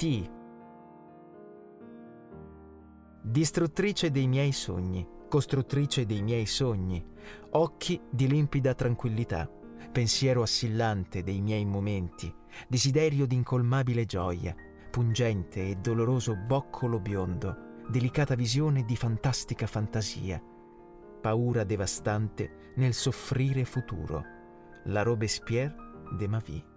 T. Distruttrice dei miei sogni, costruttrice dei miei sogni, occhi di limpida tranquillità, pensiero assillante dei miei momenti, desiderio di incolmabile gioia, pungente e doloroso boccolo biondo, delicata visione di fantastica fantasia, paura devastante nel soffrire futuro. La Robespierre de ma vie.